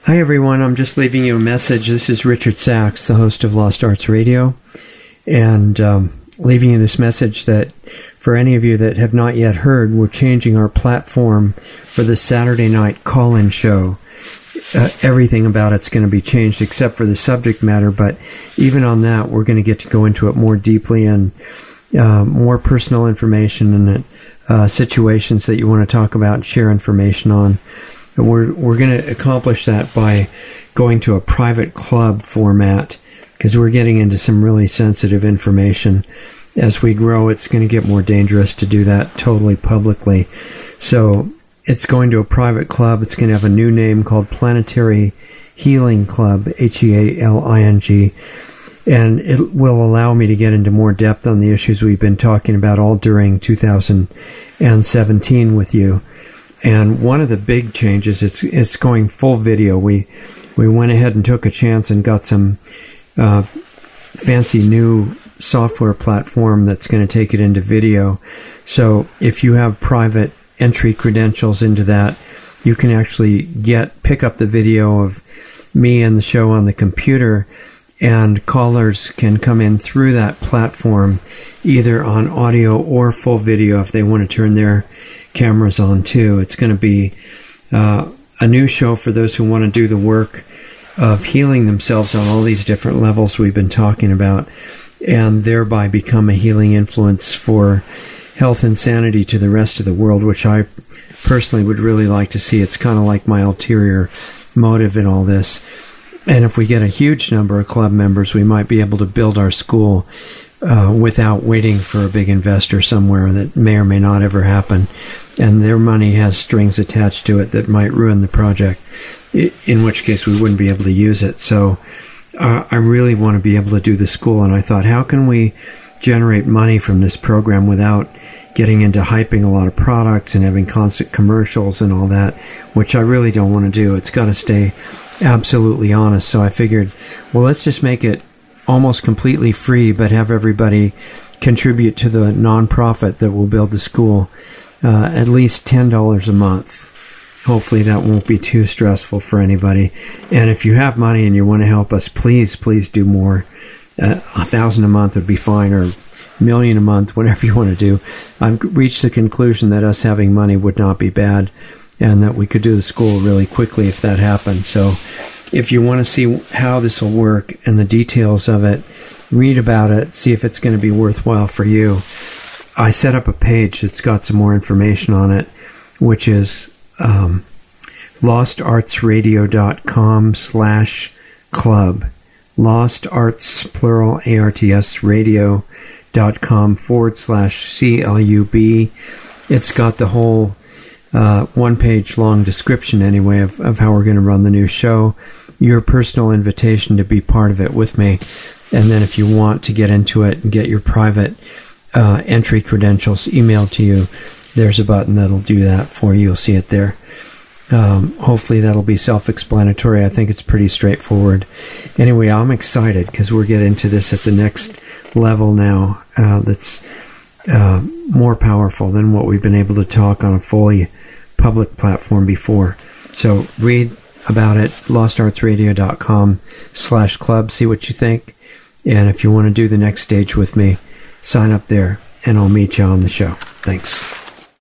Hi everyone, I'm just leaving you a message. This is Richard Sachs, the host of Lost Arts Radio, and leaving you this message that for any of you that have not yet heard, we're changing our platform for the Saturday night call-in show. Everything about it's going to be changed except for the subject matter, but even on that, we're going to get to go into it more deeply and more personal information and situations that you want to talk about and share information on. And we're going to accomplish that by going to a private club format because we're getting into some really sensitive information. As we grow, it's going to get more dangerous to do that totally publicly. So it's going to a private club. It's going to have a new name called Planetary Healing Club, Healing, and it will allow me to get into more depth on the issues we've been talking about all during 2017 with you. And one of the big changes is it's going full video. We went ahead and took a chance and got some fancy new software platform that's going to take it into video. So if you have private entry credentials into that, you can actually pick up the video of me and the show on the computer, and callers can come in through that platform either on audio or full video if they want to turn their cameras on too. It's going to be a new show for those who want to do the work of healing themselves on all these different levels we've been talking about, and thereby become a healing influence for health and sanity to the rest of the world, which I personally would really like to see. It's kind of like my ulterior motive in all this. And if we get a huge number of club members, we might be able to build our school without waiting for a big investor somewhere that may or may not ever happen. And their money has strings attached to it that might ruin the project, in which case we wouldn't be able to use it. So I really want to be able to do the school, and I thought, how can we generate money from this program without getting into hyping a lot of products and having constant commercials and all that, which I really don't want to do. It's got to stay absolutely honest. So I figured, well, let's just make it almost completely free, but have everybody contribute to the nonprofit that will build the school at least $10 a month. Hopefully that won't be too stressful for anybody. And if you have money and you want to help us, please do more. $1,000 a month would be fine, or $1 million a month, whatever you want to do. I've reached the conclusion that us having money would not be bad, and that we could do the school really quickly if that happened. So if you want to see how this will work and the details of it, read about it, see if it's going to be worthwhile for you. I set up a page that's got some more information on it, which is lostartsradio.com/club. Lost Arts, plural, ARTS, radio.com/CLUB. It's got the whole one-page long description anyway of how we're going to run the new show, your personal invitation to be part of it with me, and then if you want to get into it and get your private entry credentials emailed to you, there's a button that'll do that for you. You'll see it there. Hopefully that'll be self-explanatory. I think it's pretty straightforward. Anyway, I'm excited because we're getting into this at the next level now that's more powerful than what we've been able to talk on a fully public platform before. So read about it, lostartsradio.com/club, see what you think. And if you want to do the next stage with me, sign up there and I'll meet you on the show. Thanks.